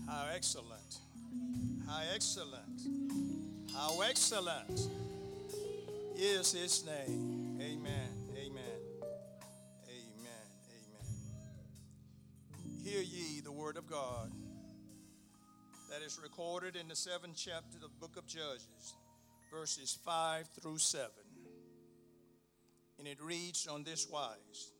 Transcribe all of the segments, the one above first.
How excellent. How excellent. How excellent is his name. Amen. Amen. Amen. Amen. Hear ye the word of God that is recorded in the 7th chapter of the book of Judges, verses 5 through 7. And it reads on this wise.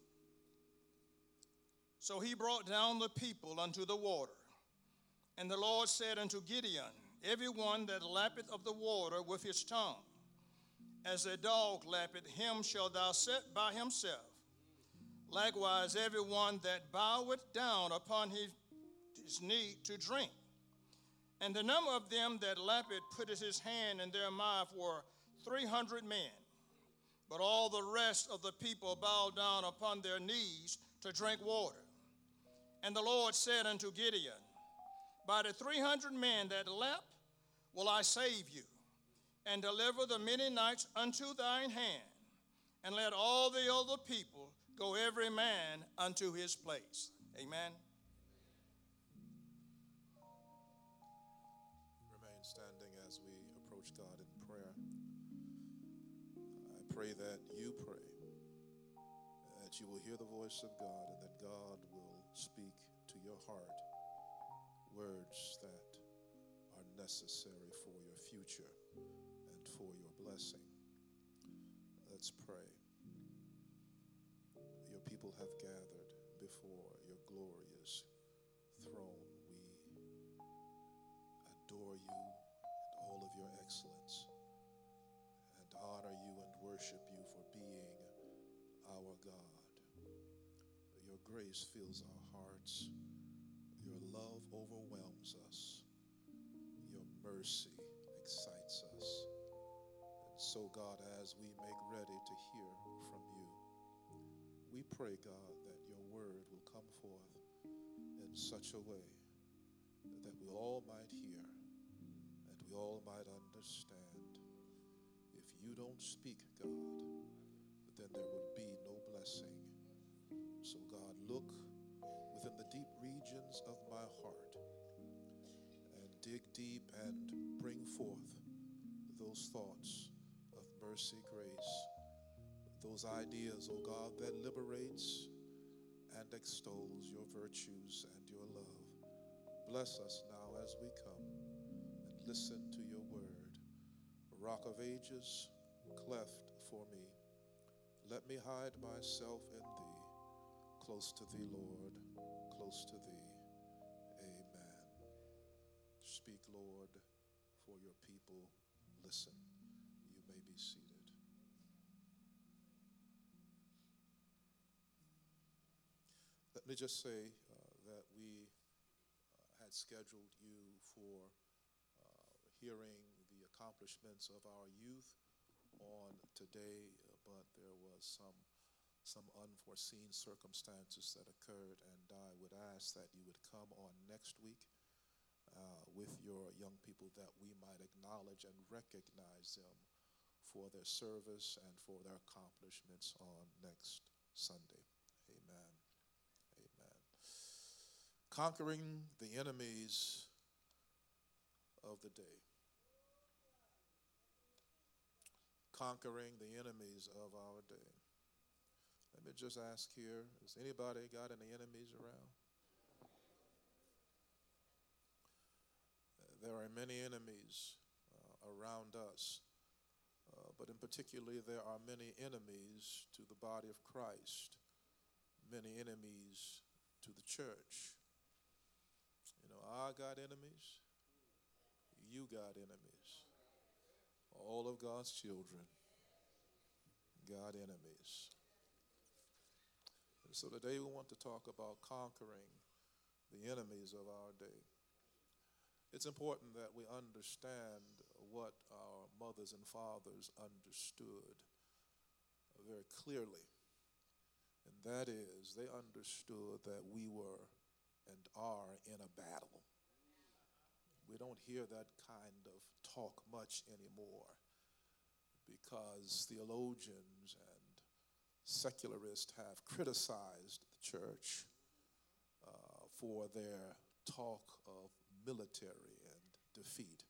So he brought down the people unto the water. And the Lord said unto Gideon, every one that lappeth of the water with his tongue, as a dog lappeth, him shalt thou set by himself. Likewise, every one that boweth down upon his knee to drink. And the number of them that lapped put his hand in their mouth were 300 men. But all the rest of the people bowed down upon their knees to drink water. And the Lord said unto Gideon, by the 300 men that lap will I save you, and deliver the Midianites unto thine hand, and let all the other people go every man unto his place. Amen. Remain standing as we approach God in prayer. I pray that you pray, that you will hear the voice of God, and that God will speak to your heart words that are necessary for your future and for your blessing. Let's pray. Your people have gathered before your glorious throne. We adore you and all of your excellence, and honor you and worship you for being our God. Your grace fills our hearts. Your love overwhelms us. Your mercy excites us. And so, God, as we make ready to hear from you, we pray, God, that your word will come forth in such a way that we all might hear and we all might understand. If you don't speak, God, then there would be no blessing. So, God, look within the deep regions of my heart and dig deep and bring forth those thoughts of mercy, grace, those ideas, oh God, that liberates and extols your virtues and your love. Bless us now as we come and listen to your word. Rock of ages, cleft for me. Let me hide myself in thee. Close to thee, Lord, close to thee. Amen. Speak, Lord, for your people. Listen. You may be seated. Let me just say that we had scheduled you for hearing the accomplishments of our youth on today, but there was some unforeseen circumstances that occurred, and I would ask that you would come on next week with your young people, that we might acknowledge and recognize them for their service and for their accomplishments on next Sunday. Amen. Amen. Conquering the enemies of the day. Conquering the enemies of our day. Let me just ask here, has anybody got any enemies around? There are many enemies around us, but in particular there are many enemies to the body of Christ, many enemies to the church. You know, I got enemies, you got enemies. All of God's children got enemies. And so today we want to talk about conquering the enemies of our day. It's important that we understand what our mothers and fathers understood very clearly. And that is, they understood that we were and are in a battle. We don't hear that kind of talk much anymore because theologians and secularists have criticized the church for their talk of military and defeat.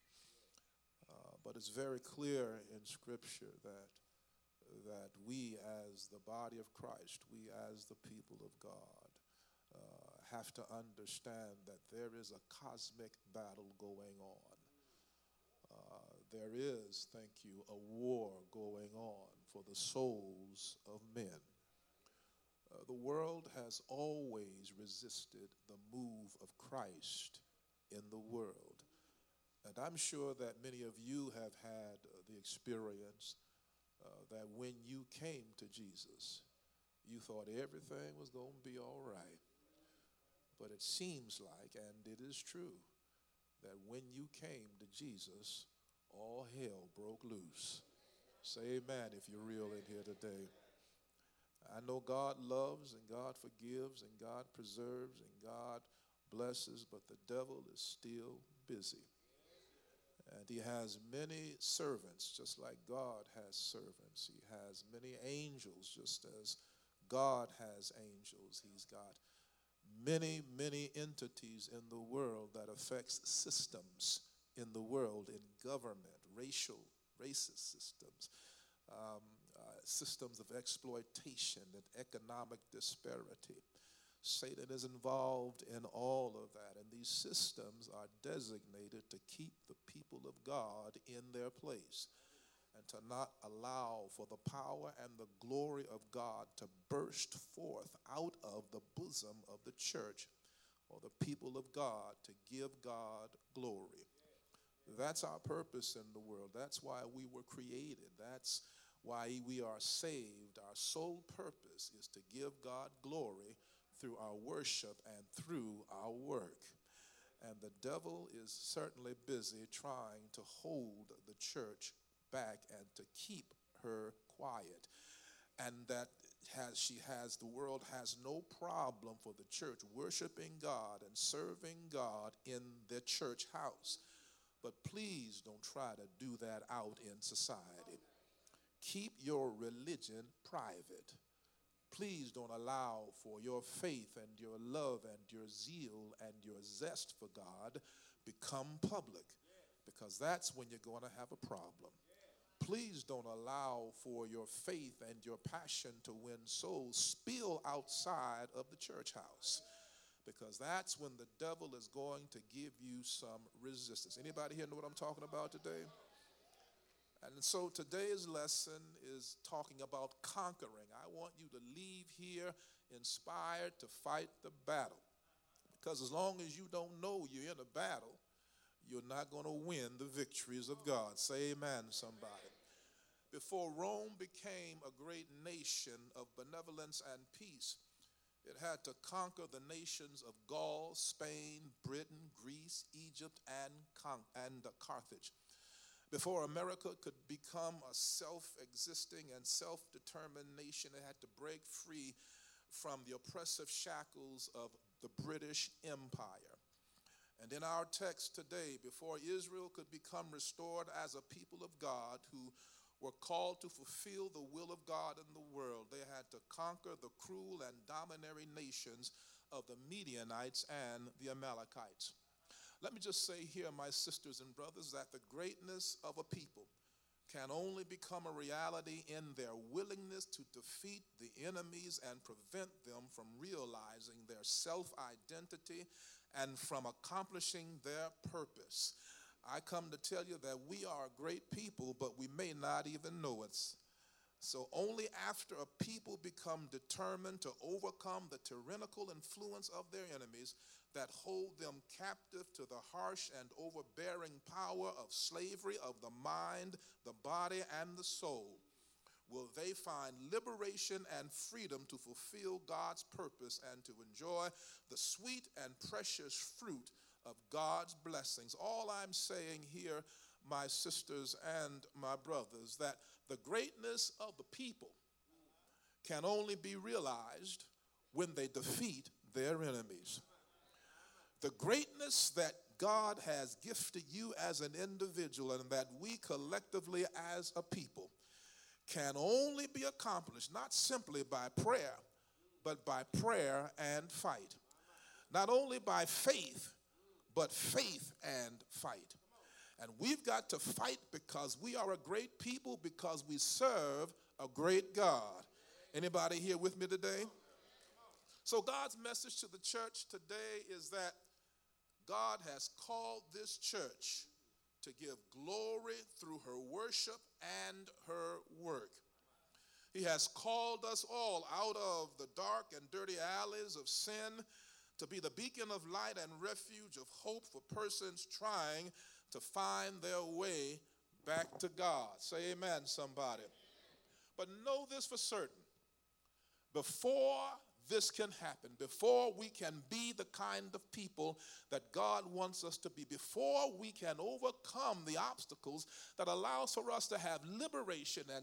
But it's very clear in Scripture that we as the body of Christ, we as the people of God, have to understand that there is a cosmic battle going on. There is, thank you, a war going on for the souls of men. The world has always resisted the move of Christ in the world. And I'm sure that many of you have had the experience that when you came to Jesus, you thought everything was going to be all right. But it seems like, and it is true, that when you came to Jesus, all hell broke loose. Say amen if you're real in here today. I know God loves and God forgives and God preserves and God blesses, but the devil is still busy. And he has many servants, just like God has servants. He has many angels, just as God has angels. He's got many, many entities in the world that affects systems in the world, in government, racist systems, systems of exploitation and economic disparity. Satan is involved in all of that, and these systems are designated to keep the people of God in their place and to not allow for the power and the glory of God to burst forth out of the bosom of the church or the people of God to give God glory. That's our purpose in the world. That's why we were created. That's why we are saved. Our sole purpose is to give God glory through our worship and through our work. And the devil is certainly busy trying to hold the church back and to keep her quiet. And the world has no problem for the church worshiping God and serving God in the church house. But please don't try to do that out in society. Keep your religion private. Please don't allow for your faith and your love and your zeal and your zest for God become public, because that's when you're going to have a problem. Please don't allow for your faith and your passion to win souls spill outside of the church house, because that's when the devil is going to give you some resistance. Anybody here know what I'm talking about today? And so today's lesson is talking about conquering. I want you to leave here inspired to fight the battle, because as long as you don't know you're in a battle, you're not going to win the victories of God. Say amen, somebody. Before Rome became a great nation of benevolence and peace, it had to conquer the nations of Gaul, Spain, Britain, Greece, Egypt, and Carthage. Before America could become a self-existing and self-determined nation, it had to break free from the oppressive shackles of the British Empire. And in our text today, before Israel could become restored as a people of God who were called to fulfill the will of God in the world, they had to conquer the cruel and domineering nations of the Midianites and the Amalekites. Let me just say here, my sisters and brothers, that the greatness of a people can only become a reality in their willingness to defeat the enemies and prevent them from realizing their self-identity and from accomplishing their purpose. I come to tell you that we are a great people, but we may not even know it. So only after a people become determined to overcome the tyrannical influence of their enemies that hold them captive to the harsh and overbearing power of slavery of the mind, the body, and the soul, will they find liberation and freedom to fulfill God's purpose and to enjoy the sweet and precious fruit of God's blessings. All I'm saying here, my sisters and my brothers, that the greatness of the people can only be realized when they defeat their enemies. The greatness that God has gifted you as an individual and that we collectively as a people can only be accomplished not simply by prayer, but by prayer and fight. Not only by faith, but faith and fight. And we've got to fight because we are a great people, because we serve a great God. Anybody here with me today? So God's message to the church today is that God has called this church to give glory through her worship and her work. He has called us all out of the dark and dirty alleys of sin to be the beacon of light and refuge of hope for persons trying to find their way back to God. Say amen, somebody. But know this for certain. Before this can happen, before we can be the kind of people that God wants us to be, before we can overcome the obstacles that allows for us to have liberation and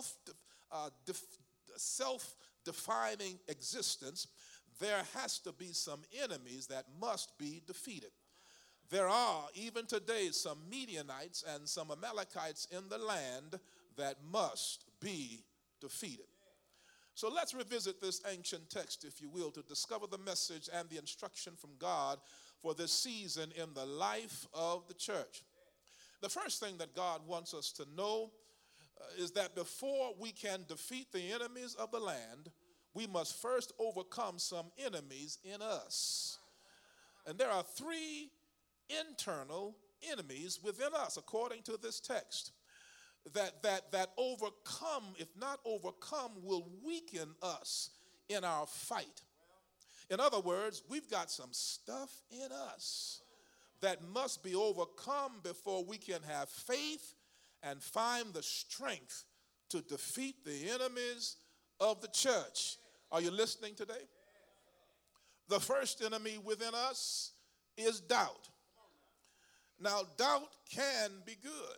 self-defining existence, there has to be some enemies that must be defeated. There are, even today, some Midianites and some Amalekites in the land that must be defeated. So let's revisit this ancient text, if you will, to discover the message and the instruction from God for this season in the life of the church. The first thing that God wants us to know is that before we can defeat the enemies of the land, we must first overcome some enemies in us. And there are three internal enemies within us, according to this text, that overcome, if not overcome, will weaken us in our fight. In other words, we've got some stuff in us that must be overcome before we can have faith and find the strength to defeat the enemies of the church. Are you listening today? The first enemy within us is doubt. Now, doubt can be good.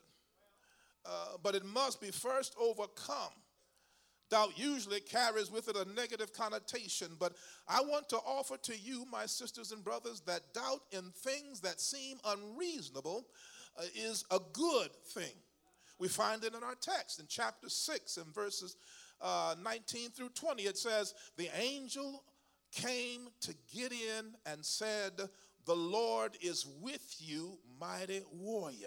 But it must be first overcome. Doubt usually carries with it a negative connotation, but I want to offer to you, my sisters and brothers, that doubt in things that seem unreasonable is a good thing. We find it in our text in chapter 6 and verses 19 through 20. It says, the angel came to Gideon and said, the Lord is with you, mighty warrior.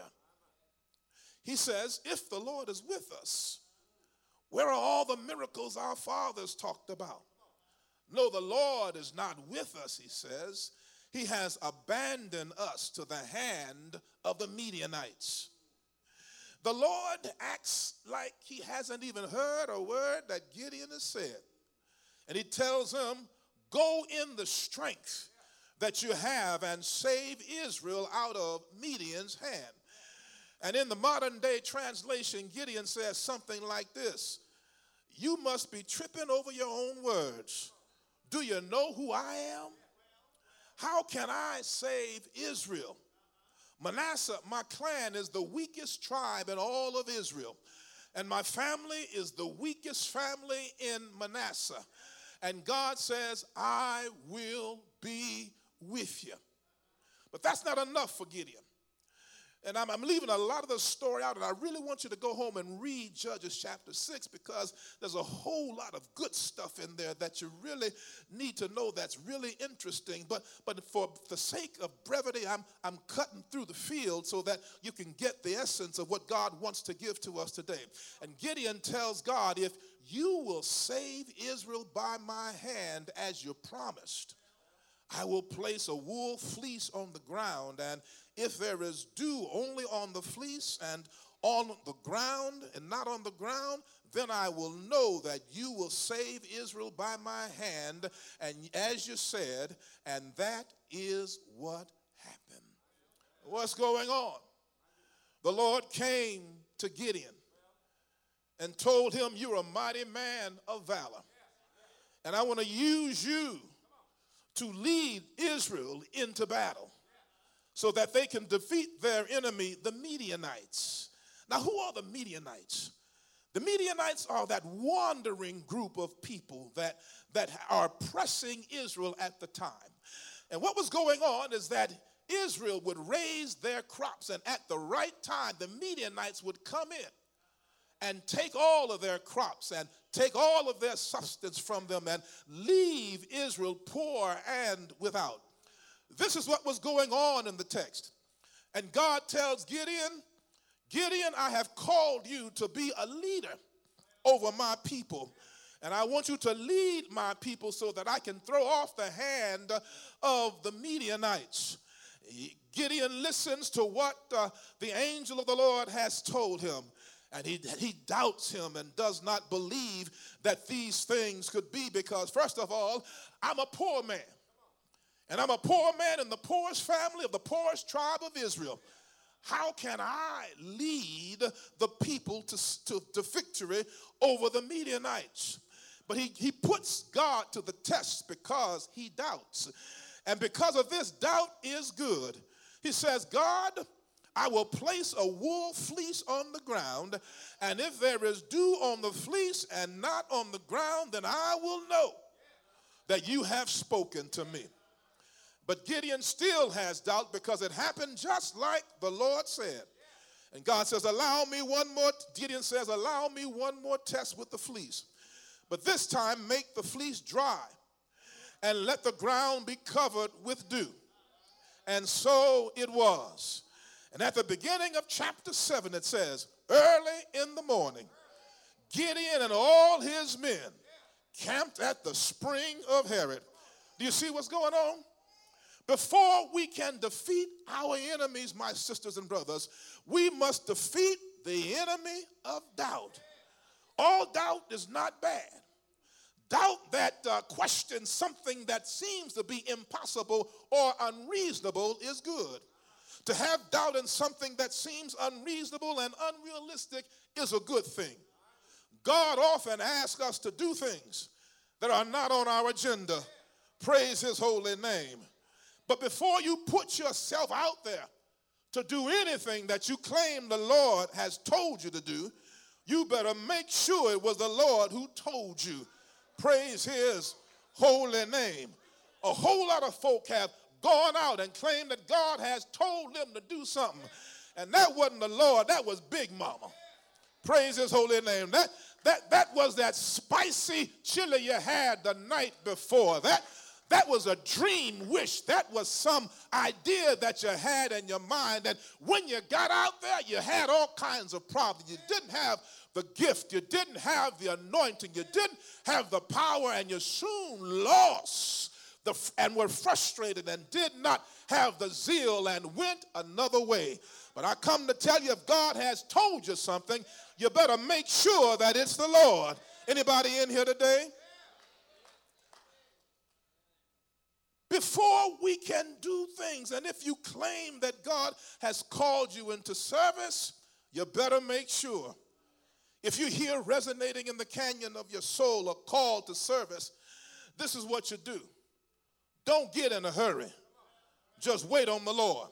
He says, if the Lord is with us, where are all the miracles our fathers talked about? No, the Lord is not with us, he says. He has abandoned us to the hand of the Midianites. The Lord acts like he hasn't even heard a word that Gideon has said. And he tells him, go in the strength that you have and save Israel out of Midian's hand. And in the modern day translation, Gideon says something like this: you must be tripping over your own words. Do you know who I am? How can I save Israel? Manasseh, my clan, is the weakest tribe in all of Israel. And my family is the weakest family in Manasseh. And God says, I will be with you. But that's not enough for Gideon. And I'm leaving a lot of the story out, and I really want you to go home and read Judges chapter 6, because there's a whole lot of good stuff in there that you really need to know that's really interesting. But for the sake of brevity, I'm cutting through the field so that you can get the essence of what God wants to give to us today. And Gideon tells God, if you will save Israel by my hand as you promised, I will place a wool fleece on the ground, and if there is dew only on the fleece and on the ground and not on the ground, then I will know that you will save Israel by my hand, and as you said, and that is what happened. What's going on? The Lord came to Gideon and told him, you're a mighty man of valor, and I want to use you to lead Israel into battle so that they can defeat their enemy, the Midianites. Now, who are the Midianites? The Midianites are that wandering group of people that are pressing Israel at the time. And what was going on is that Israel would raise their crops, and at the right time, the Midianites would come in and take all of their crops and take all of their substance from them and leave Israel poor and without. This is what was going on in the text. And God tells Gideon, Gideon, I have called you to be a leader over my people. And I want you to lead my people so that I can throw off the hand of the Midianites. Gideon listens to what the angel of the Lord has told him. And he doubts him and does not believe that these things could be because, first of all, I'm a poor man. And I'm a poor man in the poorest family of the poorest tribe of Israel. How can I lead the people to victory over the Midianites? But he puts God to the test because he doubts. And because of this, doubt is good. He says, God, I will place a wool fleece on the ground, and if there is dew on the fleece and not on the ground, then I will know that you have spoken to me. But Gideon still has doubt because it happened just like the Lord said. And God says, Gideon says, allow me one more test with the fleece. But this time make the fleece dry and let the ground be covered with dew. And so it was. And at the beginning of chapter 7, it says, early in the morning, Gideon and all his men camped at the spring of Harod. Do you see what's going on? Before we can defeat our enemies, my sisters and brothers, we must defeat the enemy of doubt. All doubt is not bad. Doubt that questions something that seems to be impossible or unreasonable is good. To have doubt in something that seems unreasonable and unrealistic is a good thing. God often asks us to do things that are not on our agenda. Praise his holy name. But before you put yourself out there to do anything that you claim the Lord has told you to do, you better make sure it was the Lord who told you. Praise his holy name. A whole lot of folk have gone out and claimed that God has told them to do something. And that wasn't the Lord, that was Big Mama. Praise his holy name. That was that spicy chili you had the night before. That was a dream wish. That was some idea that you had in your mind that when you got out there, you had all kinds of problems. You didn't have the gift. You didn't have the anointing. You didn't have the power, and you soon lost and were frustrated and did not have the zeal and went another way. But I come to tell you, if God has told you something, you better make sure that it's the Lord. Anybody in here today? Before we can do things, and if you claim that God has called you into service, you better make sure. If you hear resonating in the canyon of your soul a call to service, this is what you do. Don't get in a hurry. Just wait on the Lord.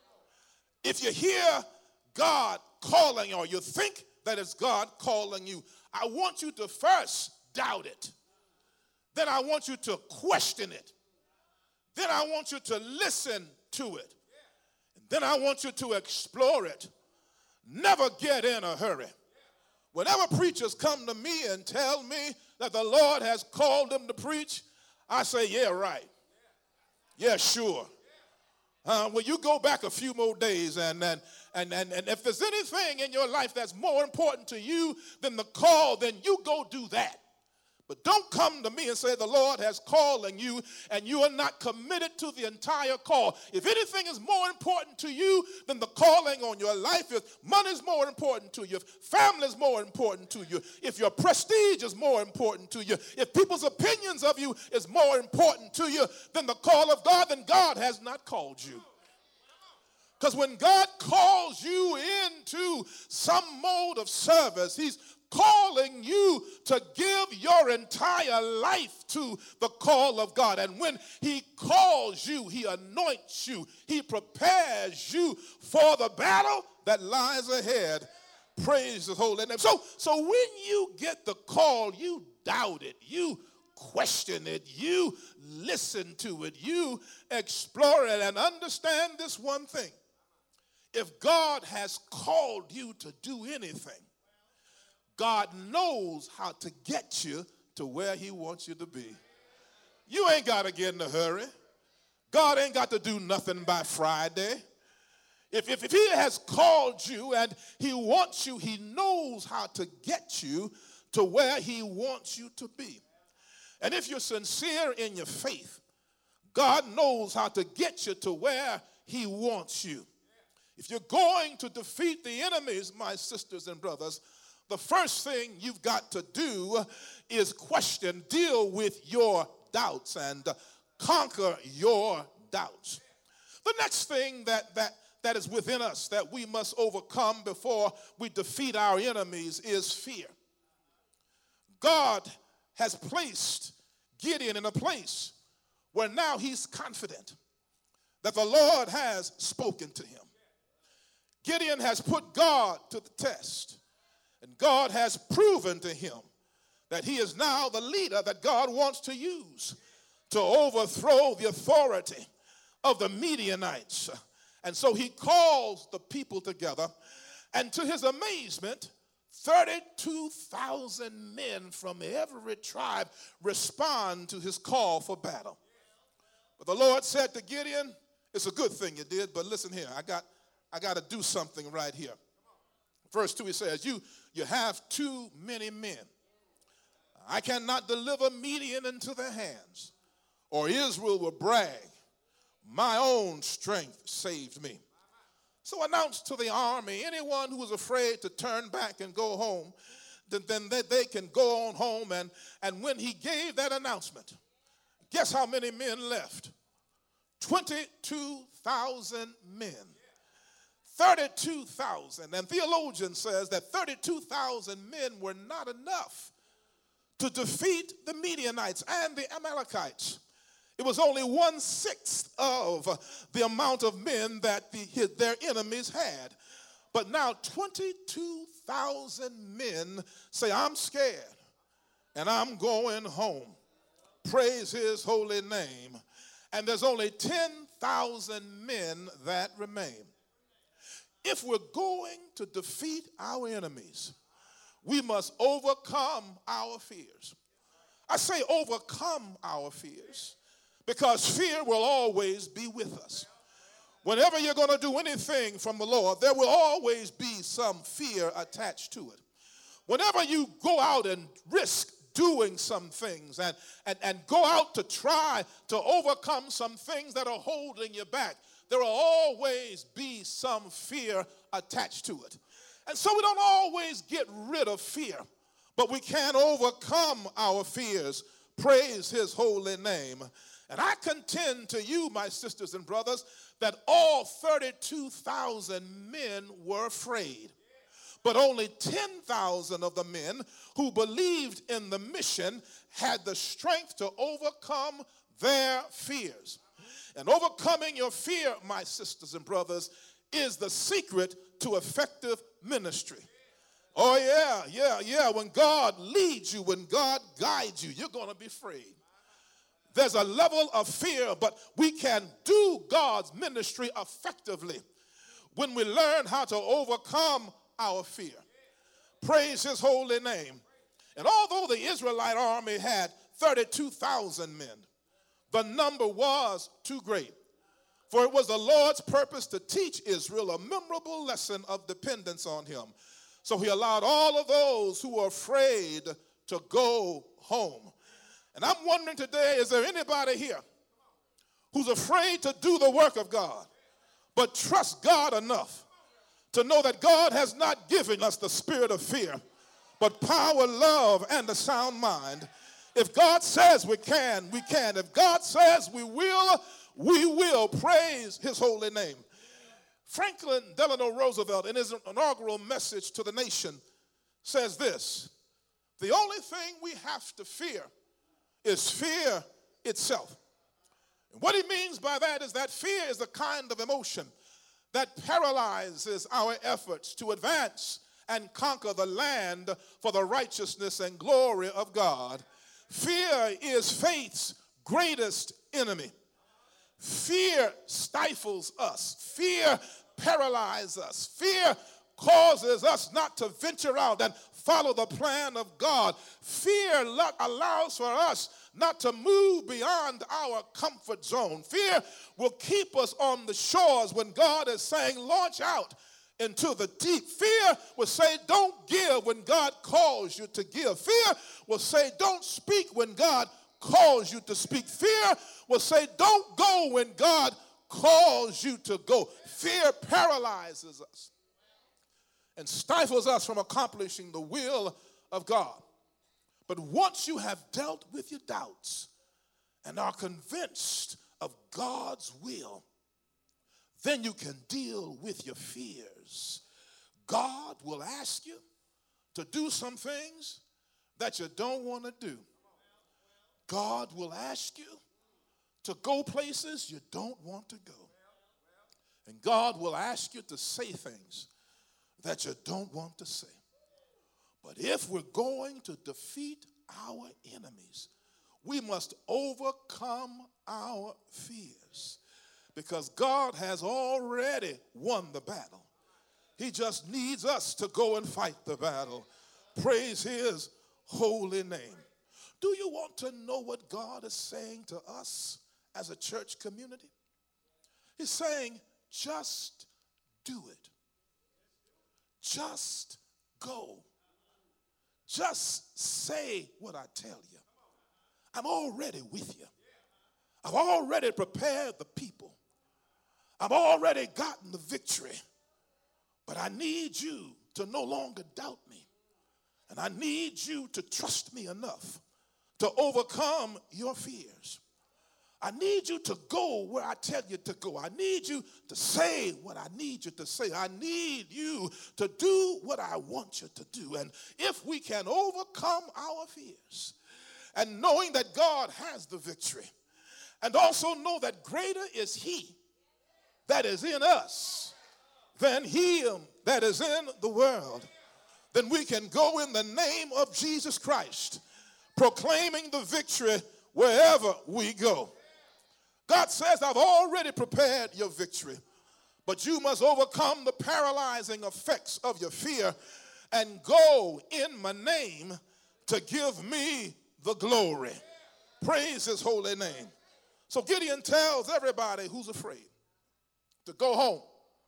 If you hear God calling or you think that it's God calling you, I want you to first doubt it. Then I want you to question it. Then I want you to listen to it. And then I want you to explore it. Never get in a hurry. Whenever preachers come to me and tell me that the Lord has called them to preach, I say, yeah, right. Yeah, sure. Well, you go back a few more days, and if there's anything in your life that's more important to you than the call, then you go do that. But don't come to me and say the Lord has calling you and you are not committed to the entire call. If anything is more important to you than the calling on your life, if money is more important to you, if family is more important to you, if your prestige is more important to you, if people's opinions of you is more important to you than the call of God, then God has not called you. Because when God calls you into some mode of service, he's calling you to give your entire life to the call of God. And when he calls you, he anoints you, he prepares you for the battle that lies ahead. Praise his holy name. So when you get the call, you doubt it, you question it, you listen to it, you explore it, and understand this one thing. If God has called you to do anything, God knows how to get you to where he wants you to be. You ain't got to get in a hurry. God ain't got to do nothing by Friday. If he has called you and he wants you, he knows how to get you to where he wants you to be. And if you're sincere in your faith, God knows how to get you to where he wants you. If you're going to defeat the enemies, my sisters and brothers, the first thing you've got to do is deal with your doubts and conquer your doubts. The next thing that is within us that we must overcome before we defeat our enemies is fear. God has placed Gideon in a place where now he's confident that the Lord has spoken to him. Gideon has put God to the test, and God has proven to him that he is now the leader that God wants to use to overthrow the authority of the Midianites. And so he calls the people together, and to his amazement, 32,000 men from every tribe respond to his call for battle. But the Lord said to Gideon, it's a good thing you did, but listen here, I got to do something right here. Verse 2, he says, you have too many men. I cannot deliver Midian into their hands, or Israel will brag, my own strength saved me. So announce to the army, anyone who is afraid to turn back and go home, then they can go on home. And when he gave that announcement, guess how many men left? 22,000 men. 32,000. And theologian says that 32,000 men were not enough to defeat the Midianites and the Amalekites. It was only 1/6 of the amount of men that their enemies had. But now 22,000 men say, I'm scared and I'm going home. Praise his holy name. And there's only 10,000 men that remain. If we're going to defeat our enemies, we must overcome our fears. I say overcome our fears because fear will always be with us. Whenever you're going to do anything from the Lord, there will always be some fear attached to it. Whenever you go out and risk doing some things and go out to try to overcome some things that are holding you back, there will always be some fear attached to it. And so we don't always get rid of fear, but we can overcome our fears. Praise his holy name. And I contend to you, my sisters and brothers, that all 32,000 men were afraid. But only 10,000 of the men who believed in the mission had the strength to overcome their fears. And overcoming your fear, my sisters and brothers, is the secret to effective ministry. Oh, yeah. When God leads you, when God guides you, you're going to be free. There's a level of fear, but we can do God's ministry effectively when we learn how to overcome our fear. Praise his holy name. And although the Israelite army had 32,000 men, the number was too great. For it was the Lord's purpose to teach Israel a memorable lesson of dependence on him. So he allowed all of those who were afraid to go home. And I'm wondering today, is there anybody here who's afraid to do the work of God, but trust God enough to know that God has not given us the spirit of fear, but power, love, and a sound mind? If God says we can, we can. If God says we will, we will. Praise his holy name. Franklin Delano Roosevelt, in his inaugural message to the nation, says this: the only thing we have to fear is fear itself. And what he means by that is that fear is a kind of emotion that paralyzes our efforts to advance and conquer the land for the righteousness and glory of God. Fear is faith's greatest enemy. Fear stifles us. Fear paralyzes us. Fear causes us not to venture out and follow the plan of God. Fear allows for us not to move beyond our comfort zone. Fear will keep us on the shores when God is saying, launch out into the deep. Fear will say, don't give when God calls you to give. Fear will say, don't speak when God calls you to speak. Fear will say, don't go when God calls you to go. Fear paralyzes us and stifles us from accomplishing the will of God. But once you have dealt with your doubts and are convinced of God's will, then you can deal with your fears. God will ask you to do some things that you don't want to do. God will ask you to go places you don't want to go. And God will ask you to say things that you don't want to say. But if we're going to defeat our enemies, we must overcome our fears, because God has already won the battle. He just needs us to go and fight the battle. Praise his holy name. Do you want to know what God is saying to us as a church community? He's saying, just do it. Just go. Just say what I tell you. I'm already with you. I've already prepared the people. I've already gotten the victory. But I need you to no longer doubt me. And I need you to trust me enough to overcome your fears. I need you to go where I tell you to go. I need you to say what I need you to say. I need you to do what I want you to do. And if we can overcome our fears, and knowing that God has the victory, and also know that greater is he that is in us than he that is in the world, then we can go in the name of Jesus Christ, proclaiming the victory wherever we go. God says, I've already prepared your victory, but you must overcome the paralyzing effects of your fear and go in my name to give me the glory. Praise his holy name. So Gideon tells everybody who's afraid to go home.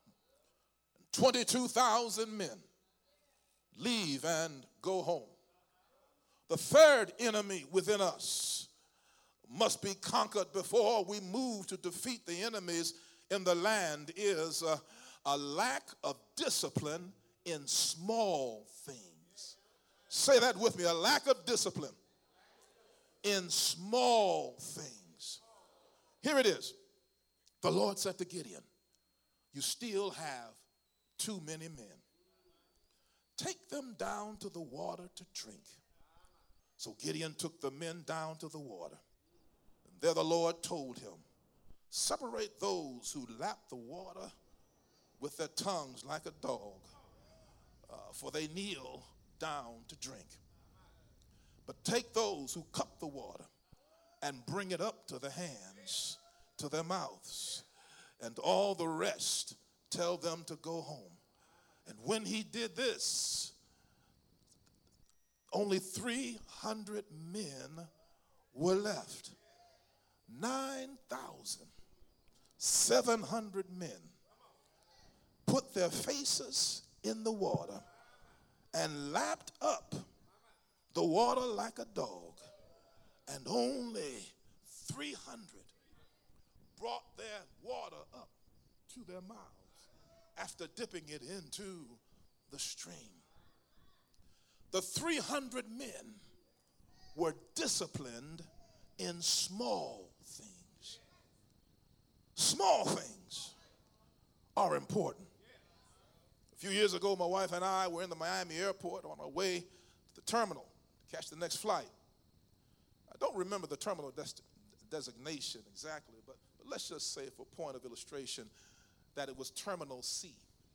22,000 men leave and go home. The third enemy within us must be conquered before we move to defeat the enemies in the land is a lack of discipline in small things. Say that with me, a lack of discipline in small things. Here it is. The Lord said to Gideon, you still have too many men. Take them down to the water to drink. So Gideon took the men down to the water. And there the Lord told him, separate those who lap the water with their tongues like a dog, for they kneel down to drink. But take those who cup the water and bring it up to their hands, to their mouths, and all the rest tell them to go home. And when he did this, only 300 men were left. 9,700 men put their faces in the water and lapped up the water like a dog, and only 300 brought their water up to their mouths after dipping it into the stream. The 300 men were disciplined in small things. Small things are important. A few years ago, my wife and I were in the Miami airport on our way to the terminal to catch the next flight. I don't remember the terminal designation exactly, but let's just say for point of illustration that it was Terminal C.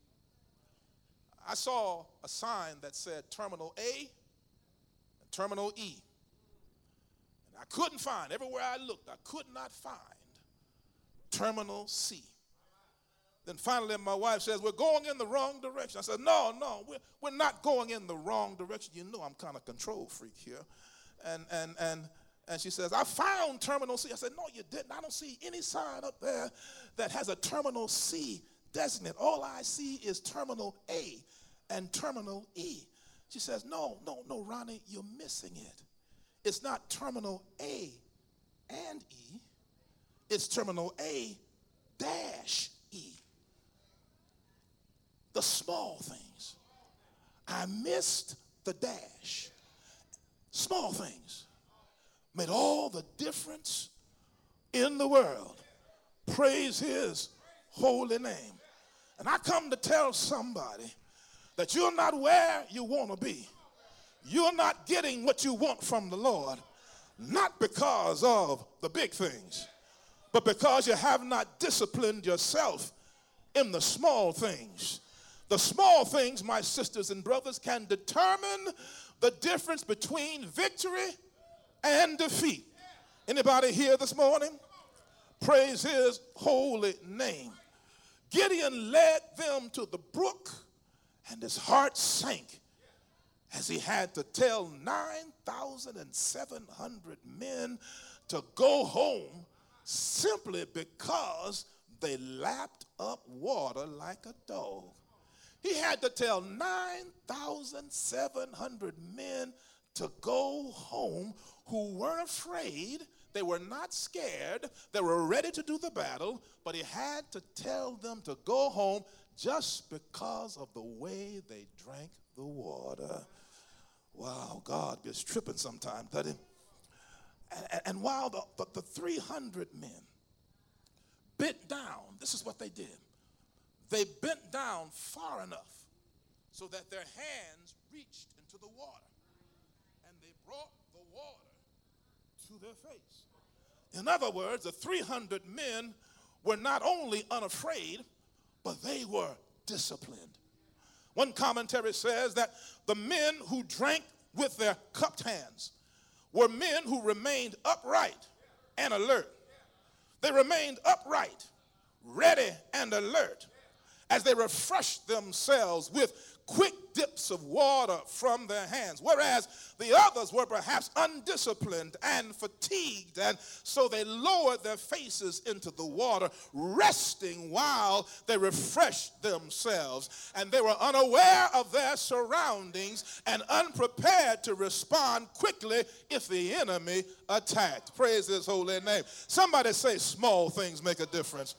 I saw a sign that said Terminal A and Terminal E. And I couldn't find, everywhere I looked, I could not find Terminal C. Then finally my wife says, we're going in the wrong direction. I said, no, we're not going in the wrong direction. You know I'm kind of control freak here. And she says, I found terminal C. I said, no, you didn't. I don't see any sign up there that has a terminal C designate. All I see is terminal A and terminal E. She says, no, Ronnie, you're missing it. It's not terminal A and E. It's terminal A dash E. The small things. I missed the dash. Small things made all the difference in the world. Praise his holy name. And I come to tell somebody that you're not where you want to be. You're not getting what you want from the Lord, not because of the big things, but because you have not disciplined yourself in the small things. The small things, my sisters and brothers, can determine the difference between victory and defeat. Anybody here this morning? Praise his holy name. Gideon led them to the brook, and his heart sank as he had to tell 9,700 men to go home simply because they lapped up water like a dog. He had to tell 9,700 men to go home who weren't afraid. They were not scared. They were ready to do the battle, but he had to tell them to go home just because of the way they drank the water. Wow, God gets tripping sometimes, doesn't he? And while the 300 men bent down, this is what they did. They bent down far enough so that their hands reached into the water, and they brought the water to their face. In other words, the 300 men were not only unafraid, but they were disciplined. One commentary says that the men who drank with their cupped hands were men who remained upright and alert. They remained upright, ready and alert, as they refreshed themselves with quick dips of water from their hands, whereas the others were perhaps undisciplined and fatigued, and so they lowered their faces into the water, resting while they refreshed themselves. And they were unaware of their surroundings and unprepared to respond quickly if the enemy attacked. Praise his holy name. Somebody say, small things make a difference.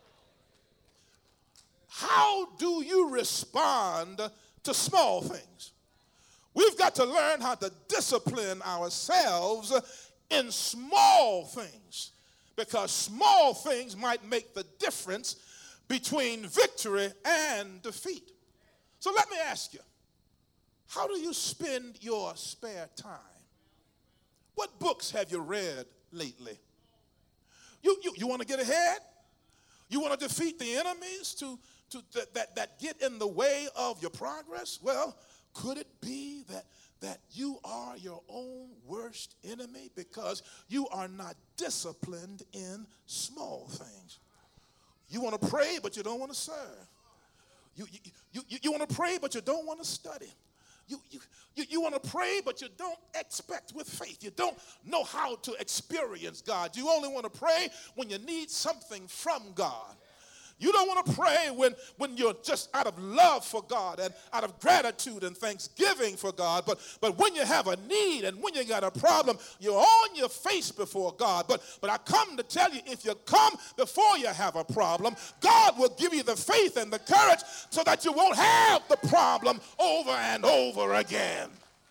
How do you respond to small things? We've got to learn how to discipline ourselves in small things, because small things might make the difference between victory and defeat. So let me ask you, how do you spend your spare time? What books have you read lately? You want to get ahead? You want to defeat the enemies that get in the way of your progress? Well, could it be that you are your own worst enemy because you are not disciplined in small things? You want to pray, but you don't want to serve. You want to pray, but you don't want to study. You want to pray, but you don't expect with faith. You don't know how to experience God. You only want to pray when you need something from God. You don't want to pray when you're just out of love for God and out of gratitude and thanksgiving for God. But when you have a need and when you got a problem, you're on your face before God. But I come to tell you, if you come before you have a problem, God will give you the faith and the courage so that you won't have the problem over and over again.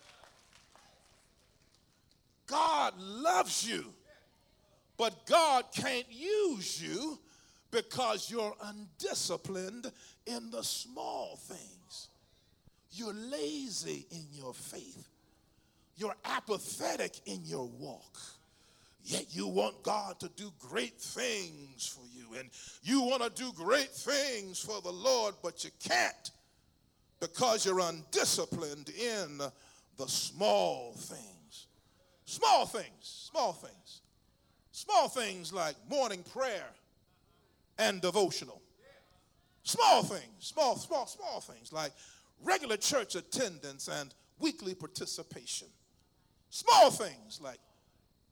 God loves you, but God can't use you because you're undisciplined in the small things. You're lazy in your faith. You're apathetic in your walk. Yet you want God to do great things for you, and you want to do great things for the Lord, but you can't because you're undisciplined in the small things. Small things, small things. Small things like morning prayer and devotional. Small things, small things like regular church attendance and weekly participation. Small things like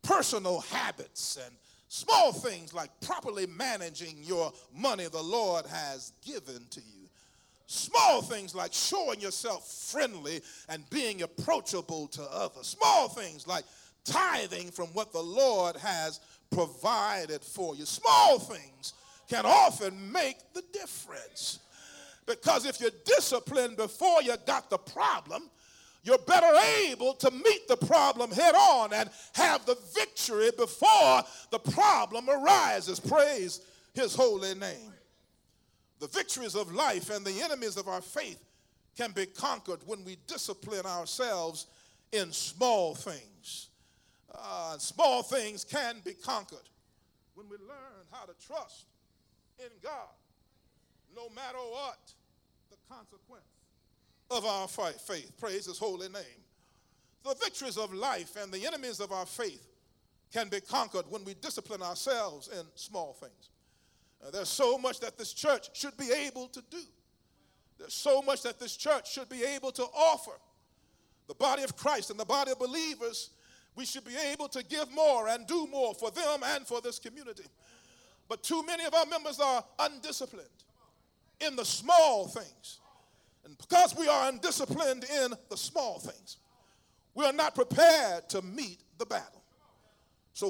personal habits and small things like properly managing your money the Lord has given to you. Small things like showing yourself friendly and being approachable to others. Small things like tithing from what the Lord has provided for you. Small things can often make the difference. Because if you're disciplined before you got the problem, you're better able to meet the problem head on and have the victory before the problem arises. Praise his holy name. The victories of life and the enemies of our faith can be conquered when we discipline ourselves in small things. Small things can be conquered when we learn how to trust in God, no matter what the consequence of our faith. Praise his holy name. The victories of life and the enemies of our faith can be conquered when we discipline ourselves in small things. There's so much that this church should be able to do. There's so much that this church should be able to offer. The body of Christ and the body of believers, we should be able to give more and do more for them and for this community. But too many of our members are undisciplined in the small things. And because we are undisciplined in the small things, we are not prepared to meet the battle. So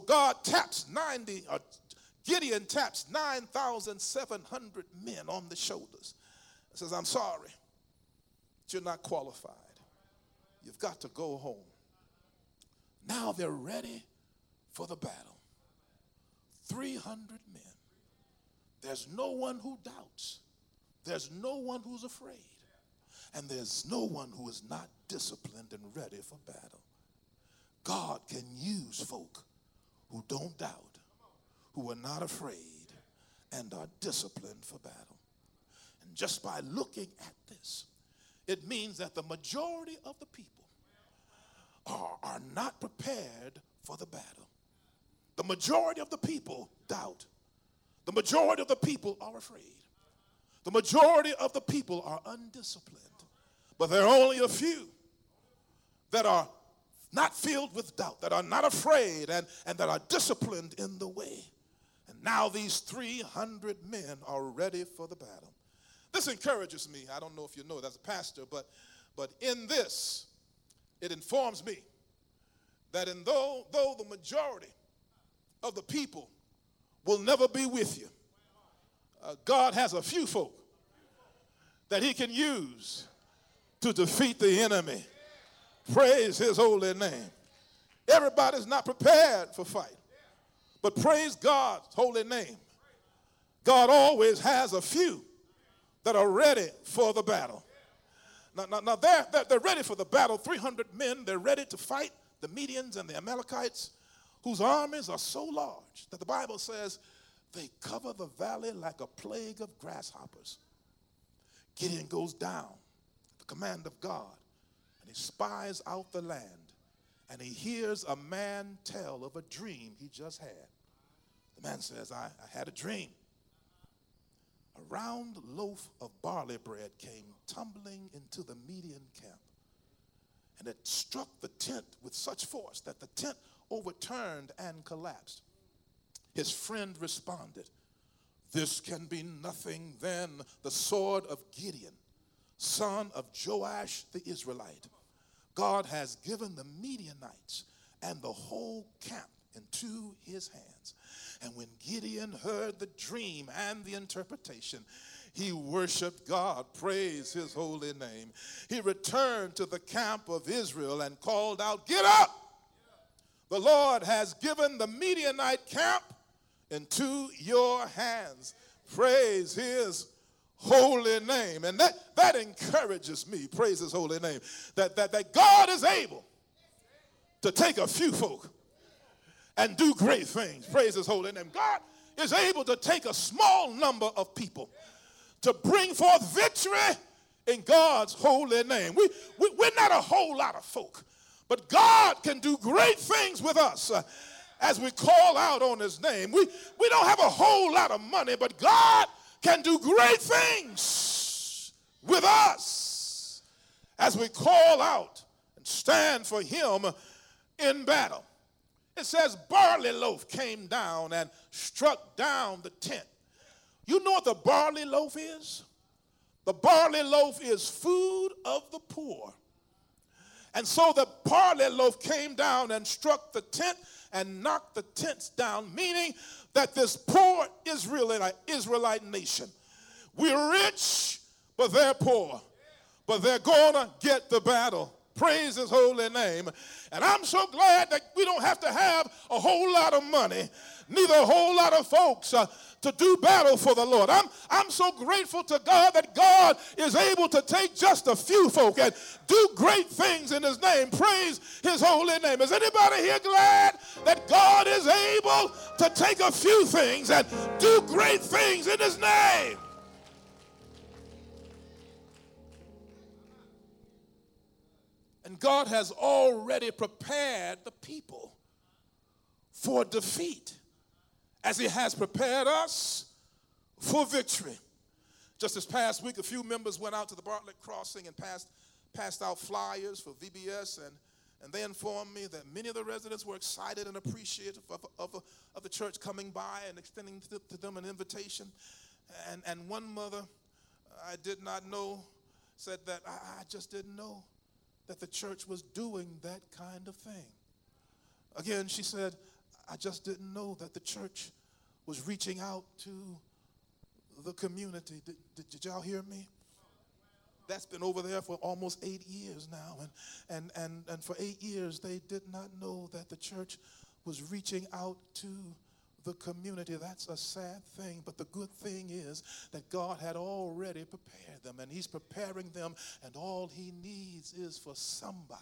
Gideon taps 9,700 men on the shoulders and says, I'm sorry, but you're not qualified. You've got to go home. Now they're ready for the battle. 300 men. There's no one who doubts. There's no one who's afraid. And there's no one who is not disciplined and ready for battle. God can use folk who don't doubt, who are not afraid, and are disciplined for battle. And just by looking at this, it means that the majority of the people are not prepared for the battle. The majority of the people doubt. The majority of the people are afraid. The majority of the people are undisciplined. But there are only a few that are not filled with doubt, that are not afraid, and that are disciplined in the way. And now these 300 men are ready for the battle. This encourages me. I don't know if you know it as a pastor, but in this, it informs me that though the majority of the people will never be with you, God has a few folk that he can use to defeat the enemy. Praise his holy name. Everybody's not prepared for fight, but praise God's holy name. God always has a few that are ready for the battle. Now they're ready for the battle. 300 men, they're ready to fight the Medians and the Amalekites, whose armies are so large that the Bible says they cover the valley like a plague of grasshoppers. Gideon goes down at the command of God, and he spies out the land, and he hears a man tell of a dream he just had. The man says, I had a dream. A round loaf of barley bread came tumbling into the Median camp, and it struck the tent with such force that the tent overturned and collapsed. His friend responded, this can be nothing than the sword of Gideon, son of Joash the Israelite. God has given the Midianites and the whole camp into his hands. And when Gideon heard the dream and the interpretation, he worshiped God. Praise his holy name. He returned to the camp of Israel and called out, get up! The Lord has given the Midianite camp into your hands. Praise his holy name. And that encourages me, praise his holy name, that God is able to take a few folk and do great things. Praise his holy name. God is able to take a small number of people to bring forth victory in God's holy name. We're not a whole lot of folk, but God can do great things with us as we call out on his name. We don't have a whole lot of money, but God can do great things with us as we call out and stand for him in battle. It says barley loaf came down and struck down the tent. You know what the barley loaf is? The barley loaf is food of the poor. And so the barley loaf came down and struck the tent and knocked the tents down, meaning that this poor Israelite nation, we're rich, but they're poor. But they're going to get the battle. Praise his holy name. And I'm so glad that we don't have to have a whole lot of money, neither a whole lot of folks to do battle for the Lord. I'm so grateful to God that God is able to take just a few folk and do great things in his name. Praise his holy name. Is anybody here glad that God is able to take a few things and do great things in his name? And God has already prepared the people for defeat, as he has prepared us for victory. Just this past week, a few members went out to the Bartlett Crossing and passed out flyers for VBS, and they informed me that many of the residents were excited and appreciative of the church coming by and extending to them an invitation. And one mother I did not know said that I just didn't know that the church was doing that kind of thing. Again, she said, I just didn't know that the church was reaching out to the community. Did y'all hear me? That's been over there for almost 8 years now. And for 8 years, they did not know that the church was reaching out to the community. That's a sad thing, but the good thing is that God had already prepared them, and he's preparing them, and all he needs is for somebody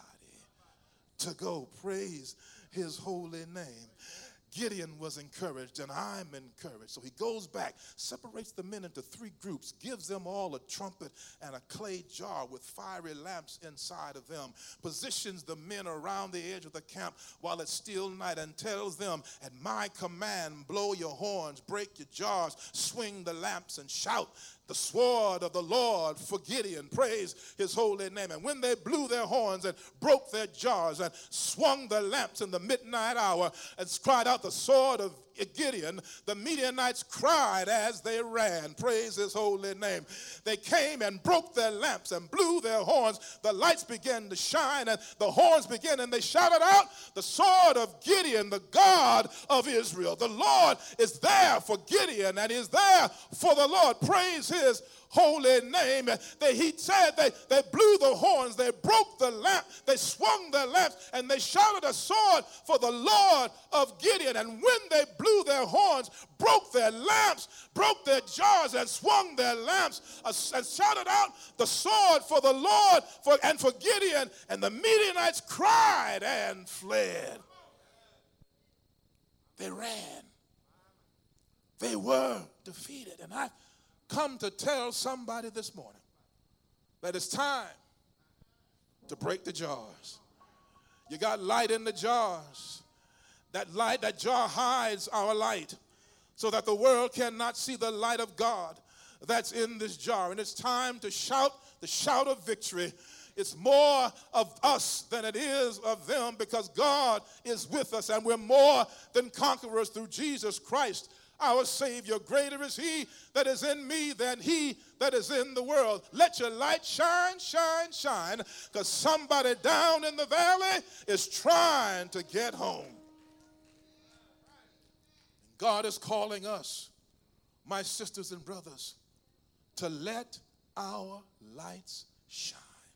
to go. Praise his holy name. Gideon was encouraged, and I'm encouraged. So he goes back, separates the men into 3 groups, gives them all a trumpet and a clay jar with fiery lamps inside of them, positions the men around the edge of the camp while it's still night, and tells them, at my command, blow your horns, break your jars, swing the lamps, and shout the sword of the Lord for Gideon. Praise his holy name. And when they blew their horns and broke their jars and swung the lamps in the midnight hour and cried out the sword of Gideon, the Midianites cried as they ran. Praise his holy name. They came and broke their lamps and blew their horns. The lights began to shine and the horns began, and they shouted out the sword of Gideon, the God of Israel. The Lord is there for Gideon and is there for the Lord. Praise his holy name. He said they blew the horns, they broke the lamp, they swung the lamps, and they shouted a sword for the Lord of Gideon. And when they blew their horns, broke their lamps, broke their jars, and swung their lamps, and shouted out the sword for the Lord and for Gideon, and the Midianites cried and fled. They ran. They were defeated. And I've come to tell somebody this morning that it's time to break the jars. You got light in the jars. That jar hides our light so that the world cannot see the light of God that's in this jar. And it's time to shout the shout of victory. It's more of us than it is of them, because God is with us, and we're more than conquerors through Jesus Christ, our Savior. Greater is he that is in me than he that is in the world. Let your light shine, shine, shine, because somebody down in the valley is trying to get home. God is calling us, my sisters and brothers, to let our lights shine.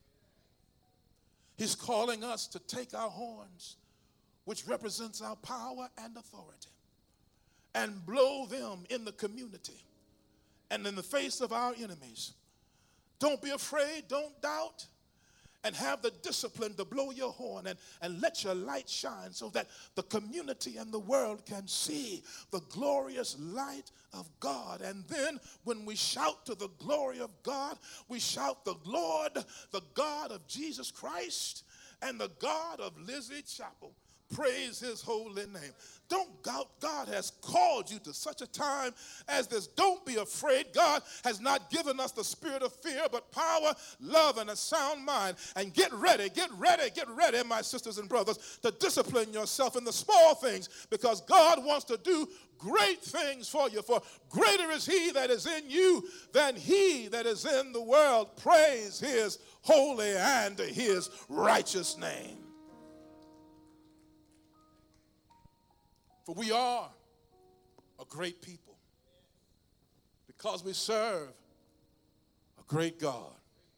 He's calling us to take our horns, which represents our power and authority, and blow them in the community and in the face of our enemies. Don't be afraid, don't doubt, and have the discipline to blow your horn and let your light shine so that the community and the world can see the glorious light of God. And then when we shout to the glory of God, we shout the Lord, the God of Jesus Christ, and the God of Lizzie Chapel. Praise his holy name. Don't doubt God has called you to such a time as this. Don't be afraid. God has not given us the spirit of fear, but power, love, and a sound mind. And get ready, my sisters and brothers, to discipline yourself in the small things, because God wants to do great things for you. For greater is he that is in you than he that is in the world. Praise his holy and his righteous name. For we are a great people because we serve a great God.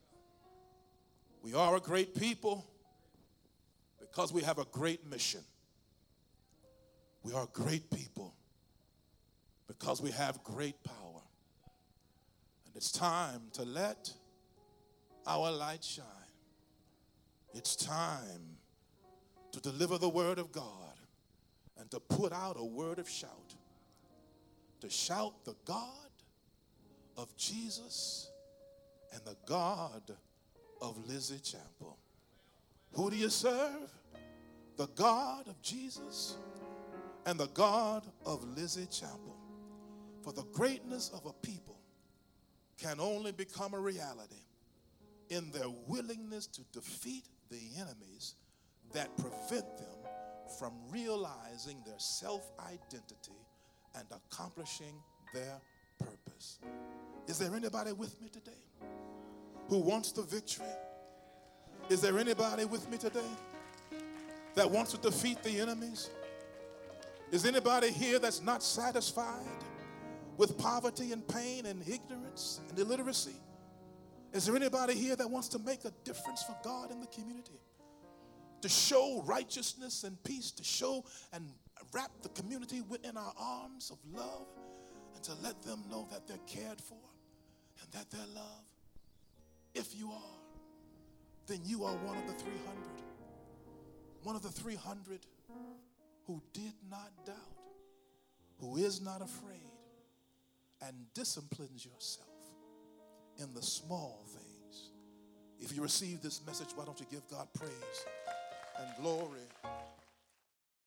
We are a great people because we have a great mission. We are a great people because we have great power. And it's time to let our light shine. It's time to deliver the word of God and to put out a word of shout. To shout the God of Jesus and the God of Lizzie Chample. Who do you serve? The God of Jesus and the God of Lizzie Chample. For the greatness of a people can only become a reality in their willingness to defeat the enemies that prevent them from realizing their self-identity and accomplishing their purpose. Is there anybody with me today who wants the victory? Is there anybody with me today that wants to defeat the enemies? Is anybody here that's not satisfied with poverty and pain and ignorance and illiteracy? Is there anybody here that wants to make a difference for God in the community? To show righteousness and peace, to show and wrap the community within our arms of love, and to let them know that they're cared for and that they're loved. If you are, then you are one of the 300. One of the 300 who did not doubt, who is not afraid, and disciplines yourself in the small things. If you receive this message, why don't you give God praise and glory